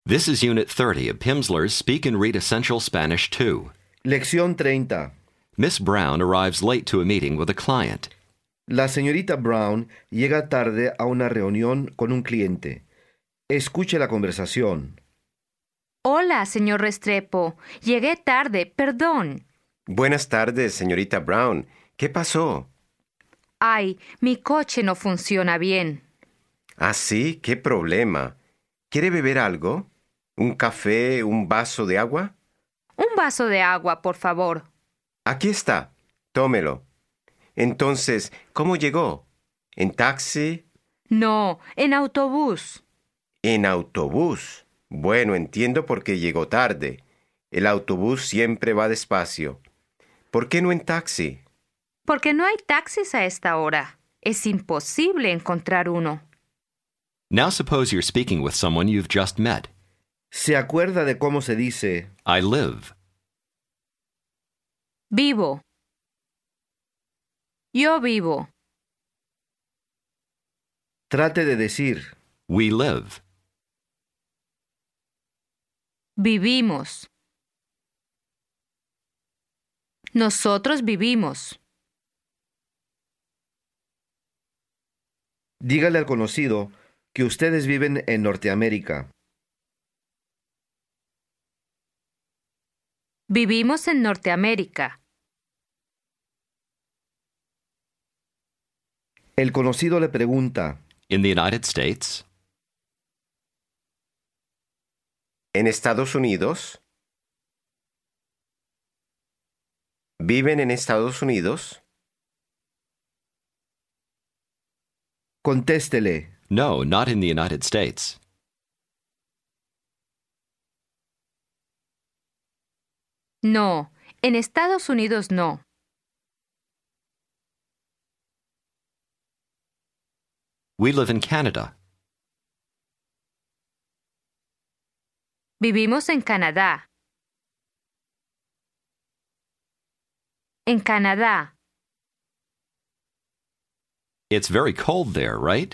This is Unit 30 of Pimsleur's Speak and Read Essential Spanish 2. Lección 30. Miss Brown arrives late to a meeting with a client. La señorita Brown llega tarde a una reunión con un cliente. Escuche la conversación. Hola, señor Restrepo. Llegué tarde, perdón. Buenas tardes, señorita Brown. ¿Qué pasó? Ay, mi coche no funciona bien. ¿Ah, sí? ¿Qué problema? ¿Quiere beber algo? ¿Un café, un vaso de agua? Un vaso de agua, por favor. Aquí está. Tómelo. Entonces, ¿cómo llegó? ¿En taxi? No, en autobús. ¿En autobús? Bueno, entiendo por qué llegó tarde. El autobús siempre va despacio. ¿Por qué no en taxi? Porque no hay taxis a esta hora. Es imposible encontrar uno. Now suppose you're speaking with someone you've just met. ¿Se acuerda de cómo se dice? I live. Vivo. Yo vivo. Trate de decir. We live. Vivimos. Nosotros vivimos. Dígale al conocido que ustedes viven en Norteamérica. Vivimos en Norteamérica. El conocido le pregunta. In the United States? ¿En Estados Unidos? ¿Viven en Estados Unidos? Contéstele. No, not in the United States. No, en Estados Unidos no. We live in Canada. Vivimos en Canadá. En Canadá. It's very cold there, right?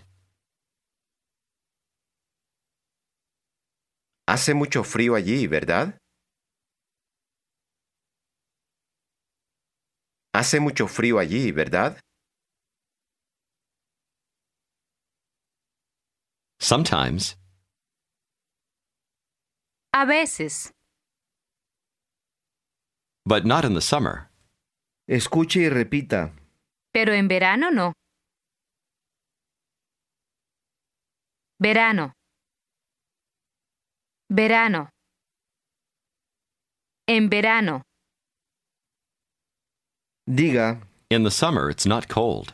Hace mucho frío allí, ¿verdad? Hace mucho frío allí, ¿verdad? Sometimes. A veces. But not in the summer. Escuche y repita. Pero en verano no. Verano. Verano. En verano. Diga. In the summer, it's not cold.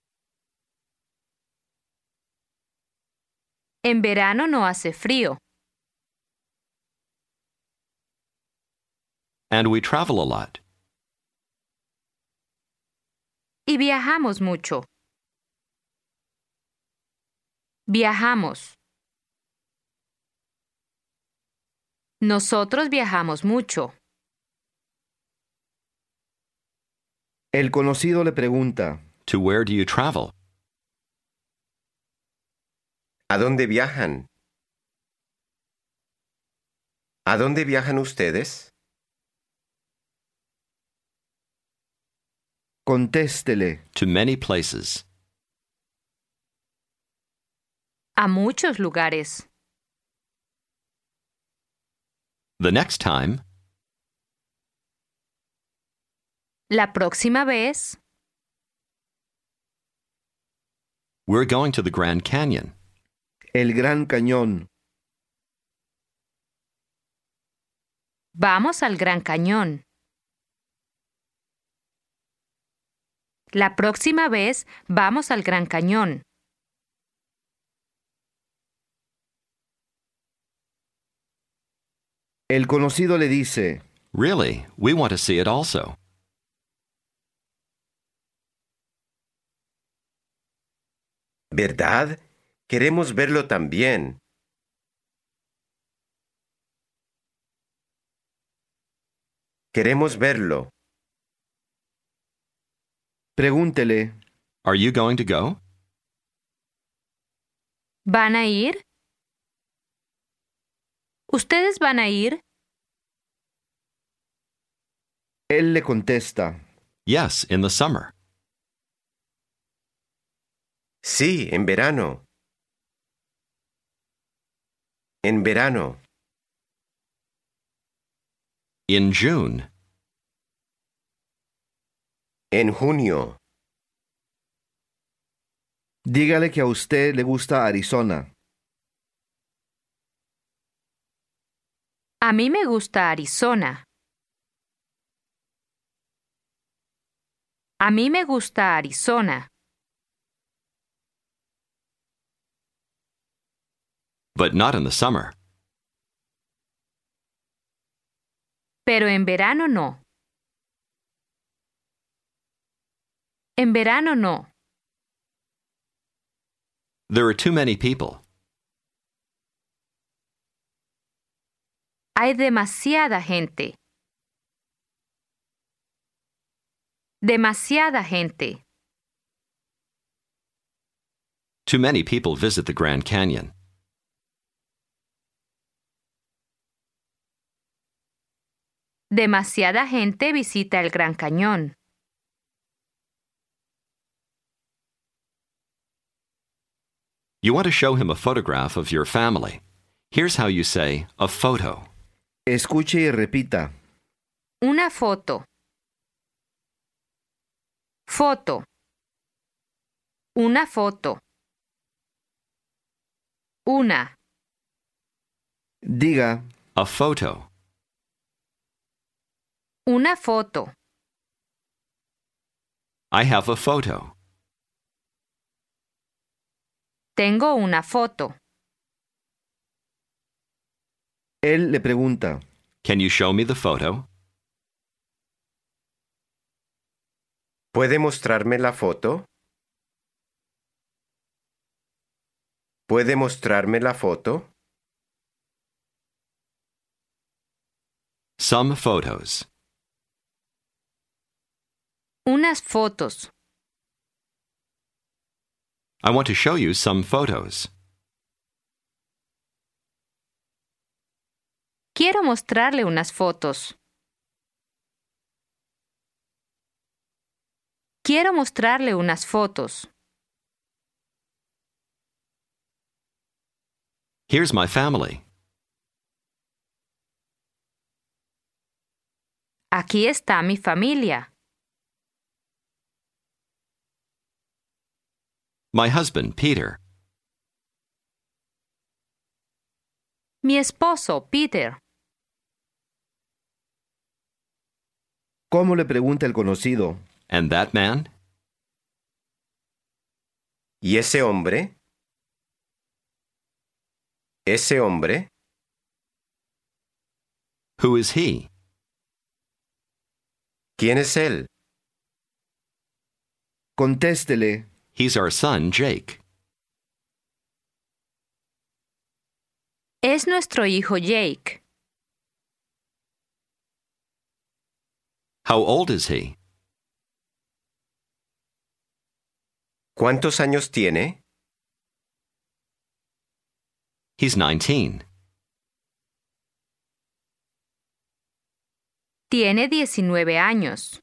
En verano no hace frío. And we travel a lot. Y viajamos mucho. Viajamos. Nosotros viajamos mucho. El conocido le pregunta. To where do you travel? ¿A dónde viajan? ¿A dónde viajan ustedes? Contéstele. To many places. A muchos lugares. The next time, La próxima vez, we're going to the Grand Canyon. El Gran Cañón. vamos al Gran Cañón. La próxima vez vamos al Gran Cañón. El conocido le dice. Really, we want to see it also. ¿Verdad? Queremos verlo también. Queremos verlo. Pregúntele. Are you going to go? ¿Van a ir? ¿Ustedes van a ir? Él le contesta, Yes, in the summer. Sí, en verano. En verano. In June. En junio. dígale que a usted le gusta Arizona. A mí me gusta Arizona. A mí me gusta Arizona. But not in the summer. Pero en verano no. En verano no. There are too many people. Hay demasiada gente. Demasiada gente. Too many people visit the Grand Canyon. Demasiada gente visita el Gran Cañón. You want to show him a photograph of your family. Here's how you say a photo. Escuche y repita. Una foto. Foto. Una foto. Una. Diga, A photo. Una foto. I have a photo. Tengo una foto. él le pregunta, Can you show me the photo? ¿Puede mostrarme la foto? ¿Puede mostrarme la foto? Some photos. Unas fotos. I want to show you some photos. Quiero mostrarle unas fotos. Quiero mostrarle unas fotos. Here's my family. Aquí está mi familia. My husband, Peter. Mi esposo, Peter. ¿cómo le pregunta el conocido? And that man? ¿Y ese hombre? ¿Ese hombre? Who is he? ¿Quién es él? Contéstele, He's our son, Jake. Es nuestro hijo Jake. How old is he? ¿Cuántos años tiene? He's 19. Tiene 19 años.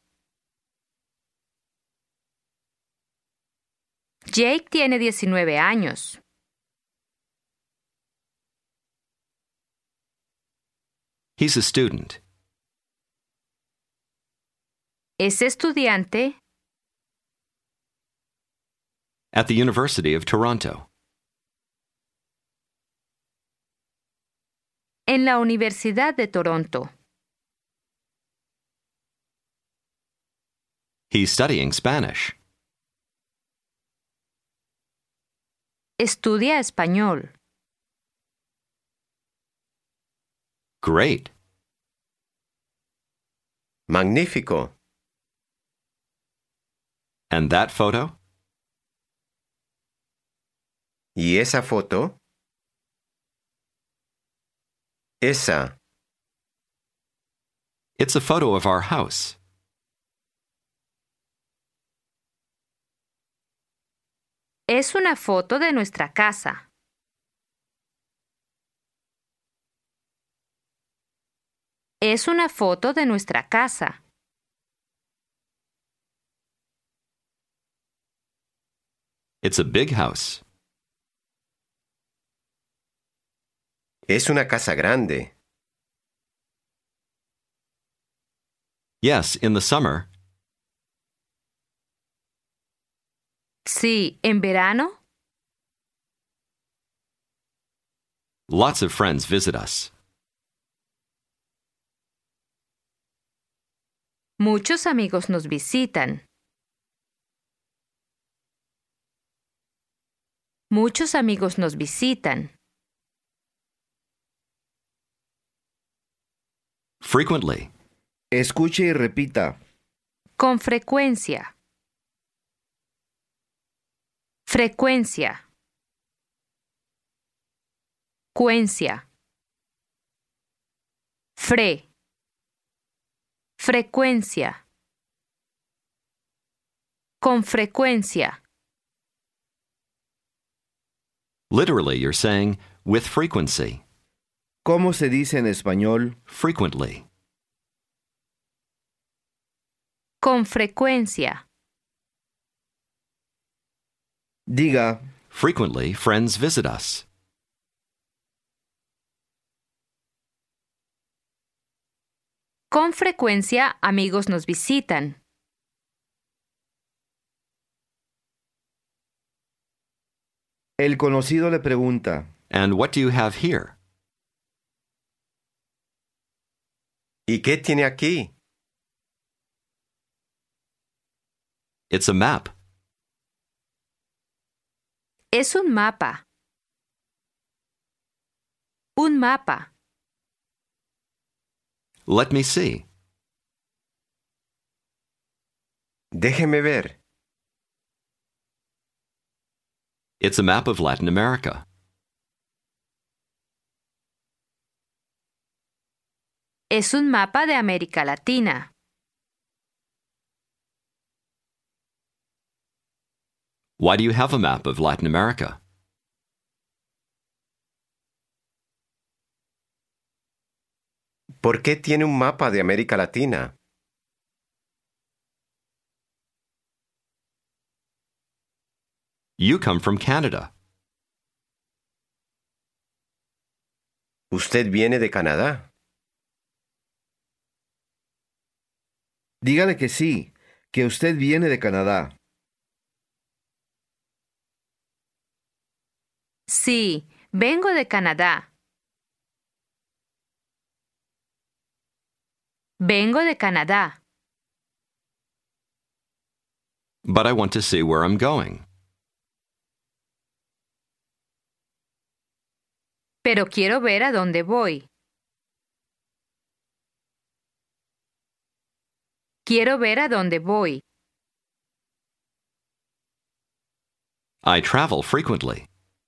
Jake tiene 19 años. He's a student. Es estudiante At the University of Toronto. en la Universidad de Toronto. He's studying Spanish. Estudia español. Great. Magnífico. And that photo? ¿Y esa foto? Esa. It's a photo of our house. Es una foto de nuestra casa. Es una foto de nuestra casa. It's a big house. Es una casa grande. Yes, in the summer. Sí, en verano. Lots of friends visit us. Muchos amigos nos visitan. Muchos amigos nos visitan. Frequently. Escuche y repita. Con frecuencia. Frecuencia. Cuencia. Frecuencia. Con frecuencia. Literally, you're saying with frequency. ¿Cómo se dice en español? Frequently. Con frecuencia. Diga, Frequently, friends visit us. Con frecuencia, amigos nos visitan. el conocido le pregunta, And what do you have here? ¿Y qué tiene aquí? It's a map. Es un mapa. Un mapa. Let me see. Déjeme ver. It's a map of Latin America. Es un mapa de América Latina. Why do you have a map of Latin America? ¿Por qué tiene un mapa de América Latina? You come from Canada. Usted viene de Canadá. dígale que sí, que usted viene de Canadá. Sí, vengo de Canadá. Vengo de Canadá. But I want to see where I'm going. Pero quiero ver a dónde voy. Quiero ver a dónde voy. I travel frequently.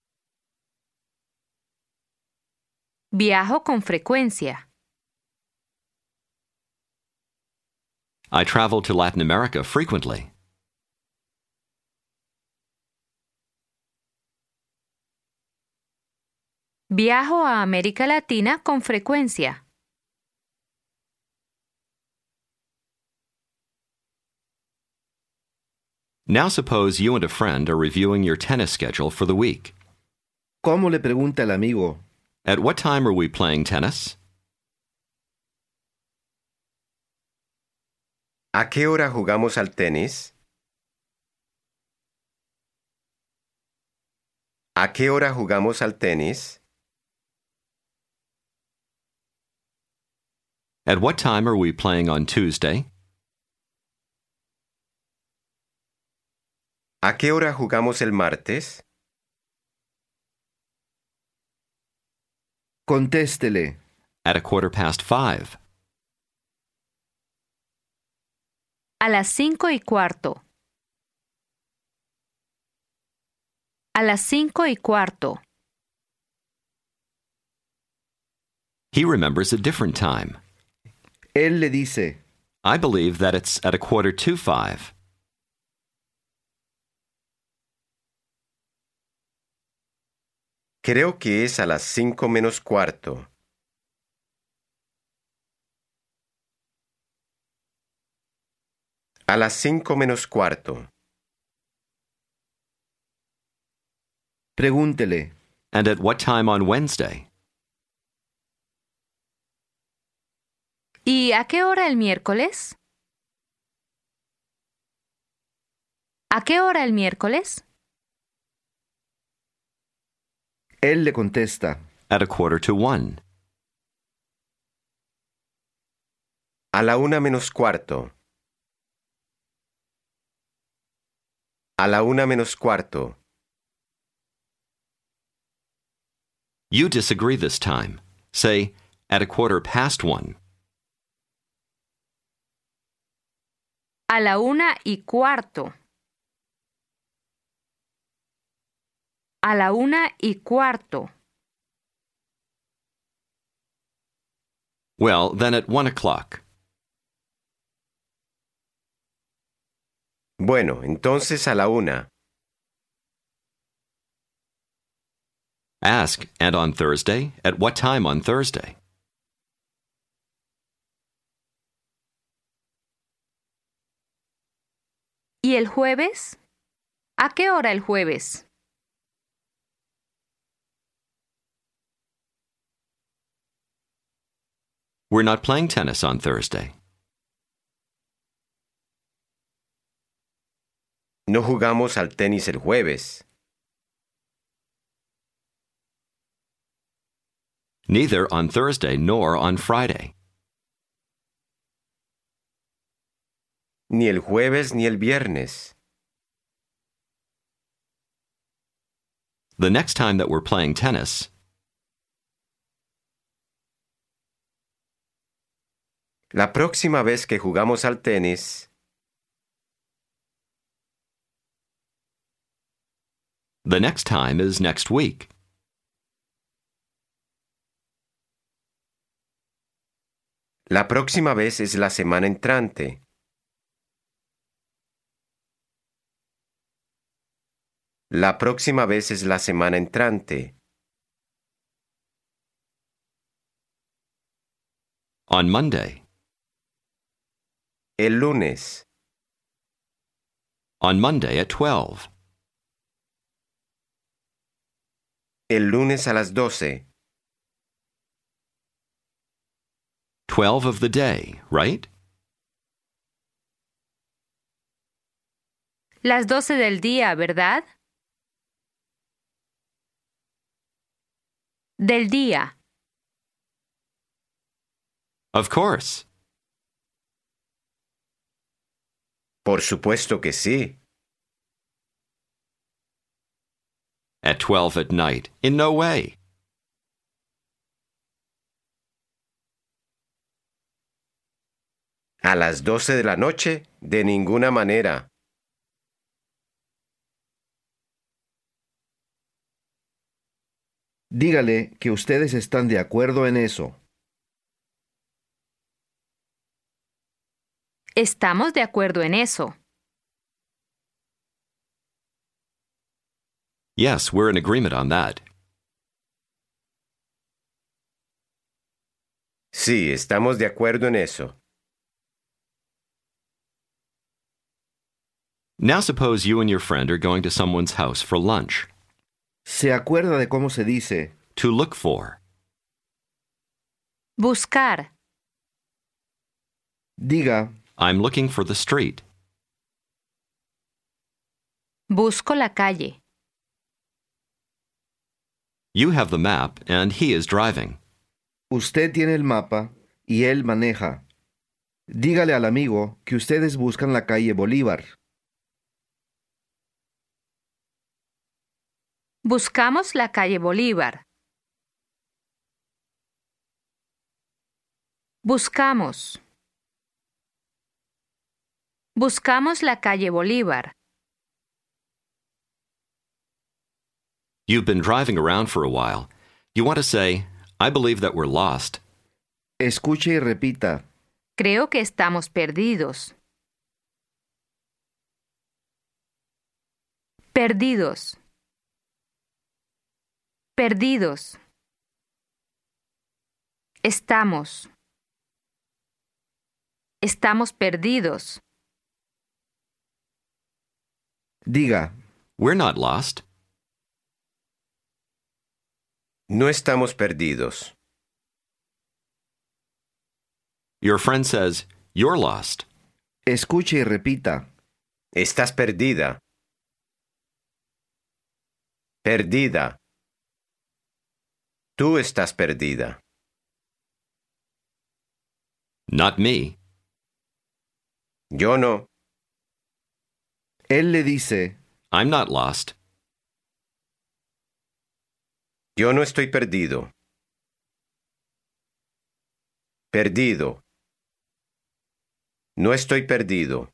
Viajo con frecuencia. I travel to Latin America frequently. Viajo a América Latina con frecuencia. Now suppose you and a friend are reviewing your tennis schedule for the week. ¿Cómo le pregunta el amigo? At what time are we playing tennis? ¿A qué hora jugamos al tenis? ¿A qué hora jugamos al tenis? At what time are we playing on Tuesday? ¿A qué hora jugamos el martes? Contéstele. At 5:15. A las 5:15. A las 5:15. He remembers a different time. Él le dice, I believe that it's at 4:45. Creo que es a las 5 menos cuarto. A las 5:45. Pregúntele. And at what time on Wednesday? ¿Y a qué hora el miércoles? ¿A qué hora el miércoles? Él le contesta. At 1:45. A la 1:45. A la 1:45. You disagree this time. Say, at 1:15. A la 1:15. A la 1:15. Well, then at 1:00. Bueno, entonces a la 1. Ask, and on Thursday? At what time on Thursday? ¿Y el jueves? ¿A qué hora el jueves? We're not playing tennis on Thursday. No jugamos al tenis el jueves. Neither on Thursday nor on Friday. Ni el jueves ni el viernes. The next time that we're playing tennis, La próxima vez que jugamos al tenis, the next time is next week. la próxima vez es la semana entrante. La próxima vez es la semana entrante. On Monday. El lunes. On Monday at 12. El lunes a las 12. 12 of the day, right? Las 12 del día, ¿verdad? Del día. Of course. Por supuesto que sí. At 12 at night. In no way. A las 12 de la noche, de ninguna manera. Dígale que ustedes están de acuerdo en eso. Estamos de acuerdo en eso. Yes, we're in agreement on that. Sí, estamos de acuerdo en eso. Now suppose you and your friend are going to someone's house for lunch. ¿Se acuerda de cómo se dice? To look for. Buscar. Diga, I'm looking for the street. Busco la calle. You have the map and he is driving. usted tiene el mapa y él maneja. Dígale al amigo que ustedes buscan la calle Bolívar. Buscamos la calle Bolívar. Buscamos. Buscamos la calle Bolívar. You've been driving around for a while. You want to say, I believe that we're lost. Escuche y repita. Creo que estamos perdidos. Perdidos. Perdidos. Estamos. Estamos perdidos. Diga, We're not lost. No estamos perdidos. Your friend says, You're lost. escuche y repita. Estás perdida. Perdida. Tú estás perdida. Not me. Yo no. Él le dice, I'm not lost. Yo no estoy perdido. Perdido. No estoy perdido.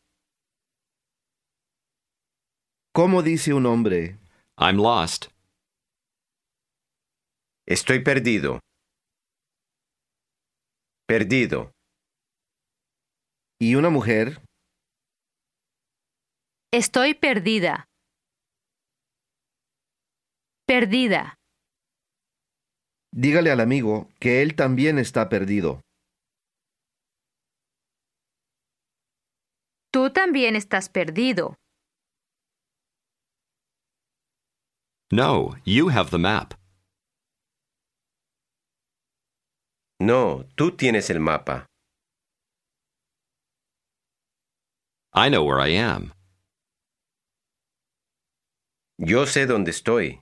¿cómo dice un hombre? I'm lost. Estoy perdido. Perdido. ¿Y una mujer? Estoy perdida. Perdida. Dígale al amigo que él también está perdido. Tú también estás perdido. No, you have the map. No, tú tienes el mapa. I know where I am. Yo sé dónde estoy.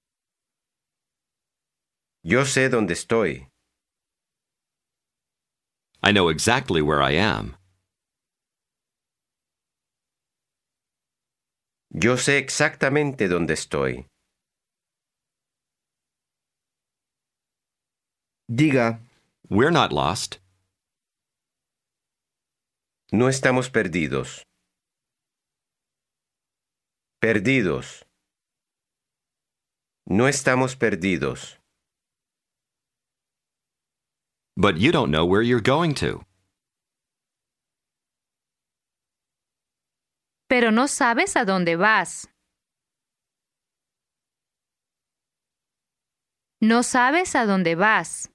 Yo sé dónde estoy. I know exactly where I am. Yo sé exactamente dónde estoy. Diga, We're not lost. No estamos perdidos. Perdidos. No estamos perdidos. But you don't know where you're going to. Pero no sabes a dónde vas. No sabes a dónde vas.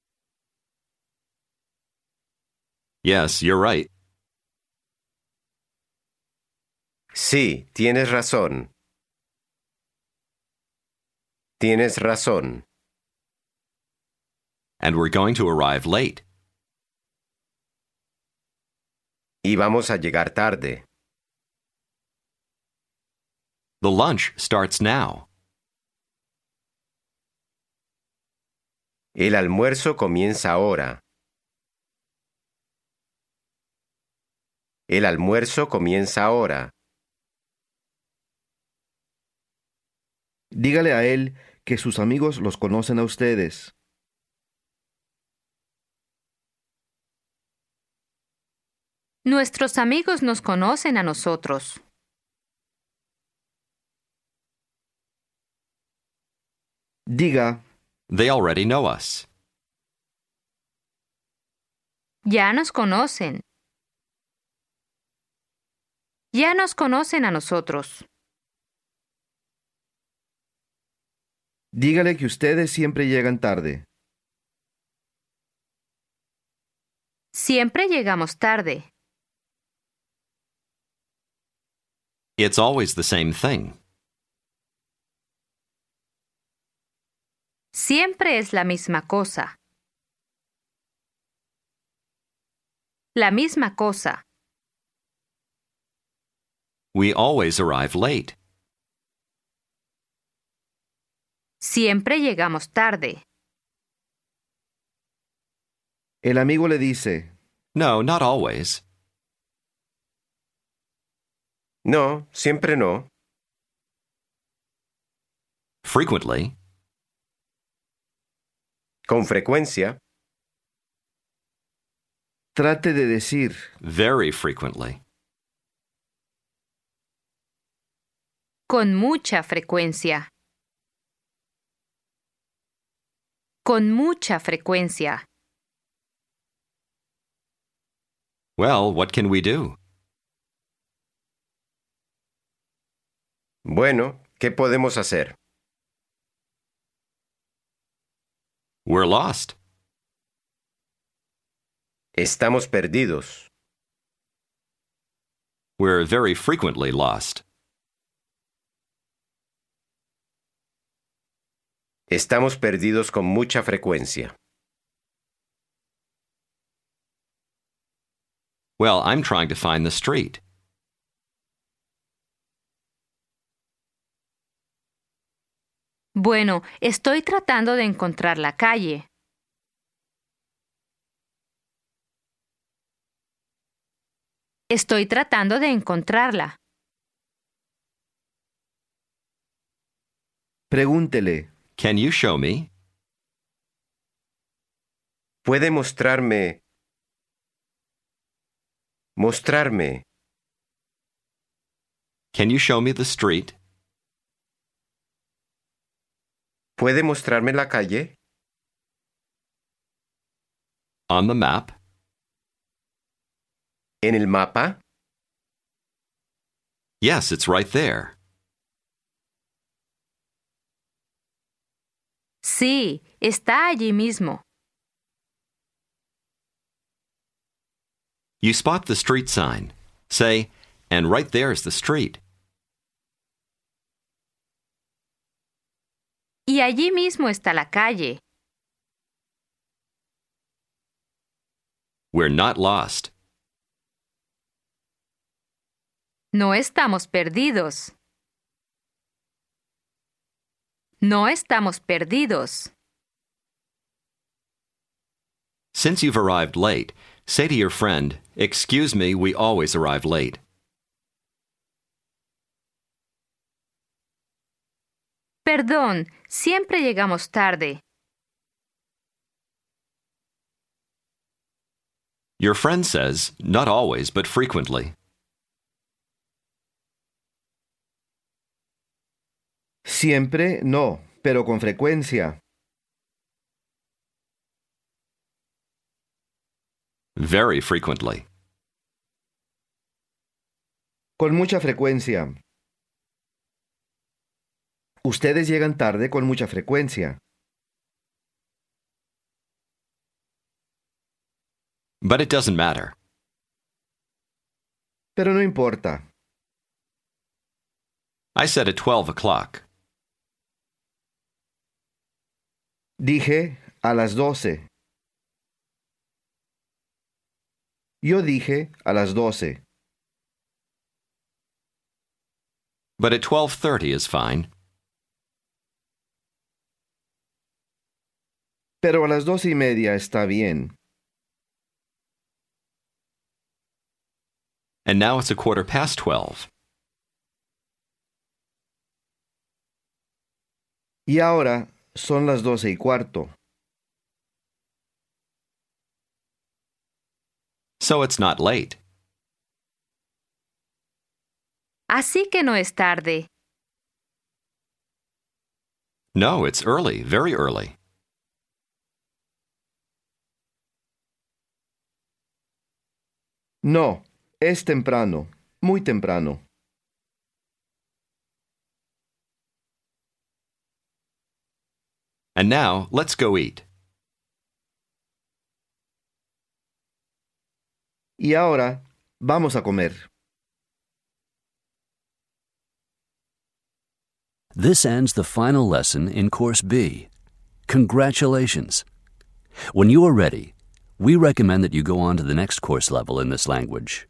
Yes, you're right. Sí, tienes razón. Tienes razón. And we're going to arrive late. Y vamos a llegar tarde. The lunch starts now. El almuerzo comienza ahora. El almuerzo comienza ahora. dígale a él que sus amigos los conocen a ustedes. Nuestros amigos nos conocen a nosotros. Diga, They already know us. Ya nos conocen. Ya nos conocen a nosotros. dígale que ustedes siempre llegan tarde. Siempre llegamos tarde. It's always the same thing. Siempre es la misma cosa. La misma cosa. We always arrive late. Siempre llegamos tarde. El amigo le dice, No, not always. No, siempre no. Frequently. Con frecuencia. trate de decir, Very frequently. Con mucha frecuencia. Con mucha frecuencia. Well, what can we do? Bueno, ¿qué podemos hacer? We're lost. Estamos perdidos. We're very frequently lost. Estamos perdidos con mucha frecuencia. Well, I'm trying to find the street. Bueno, estoy tratando de encontrar la calle. Estoy tratando de encontrarla. Pregúntele. Can you show me? ¿Puede mostrarme? Mostrarme. Can you show me the street? ¿Puede mostrarme la calle? On the map? ¿En el mapa? Yes, it's right there. Sí, está allí mismo. You spot the street sign. Say, and right there's the street. Y allí mismo está la calle. We're not lost. No estamos perdidos. No estamos perdidos. Since you've arrived late, say to your friend, "Excuse me, we always arrive late." Perdón, siempre llegamos tarde. Your friend says, "Not always, but frequently." Siempre no, pero con frecuencia. Very frequently. Con mucha frecuencia. Ustedes llegan tarde con mucha frecuencia. But it doesn't matter. Pero no importa. I said at 12 o'clock. Dije a las 12. Yo dije a las 12. But at 12:30 is fine. Pero a las 12:30 está bien. And now it's 12:15. Y ahora son las 12:15. So it's not late. Así que no es tarde. No, it's early, very early. No, es temprano, muy temprano. And now, let's go eat. Y ahora vamos a comer. This ends the final lesson in Course B. Congratulations! When you are ready, we recommend that you go on to the next course level in this language.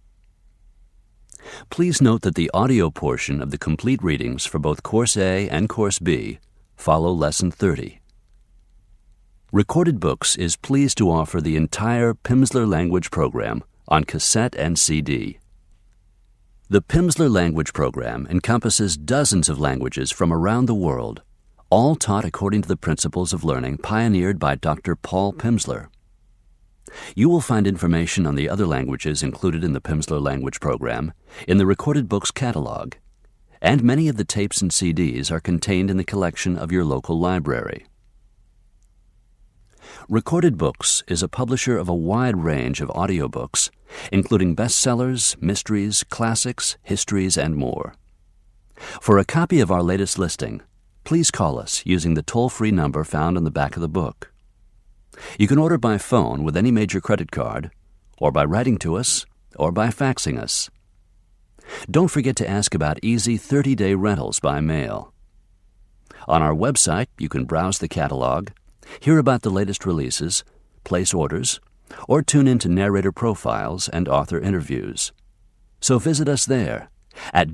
Please note that the audio portion of the complete readings for both Course A and Course B follow Lesson 30. Recorded Books is pleased to offer the entire Pimsleur language program on cassette and CD. The Pimsleur language program encompasses dozens of languages from around the world, all taught according to the principles of learning pioneered by Dr. Paul Pimsleur. You will find information on the other languages included in the Pimsleur language program in the Recorded Books catalog, and many of the tapes and CDs are contained in the collection of your local library. Recorded Books is a publisher of a wide range of audiobooks, including bestsellers, mysteries, classics, histories, and more. For a copy of our latest listing, please call us using the toll-free number found on the back of the book. You can order by phone with any major credit card, or by writing to us, or by faxing us. Don't forget to ask about easy 30-day rentals by mail. On our website, you can browse the catalog, hear about the latest releases, place orders, or tune into narrator profiles and author interviews. So visit us there at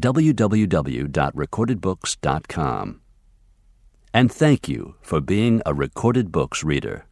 www.recordedbooks.com. And thank you for being a Recorded Books reader.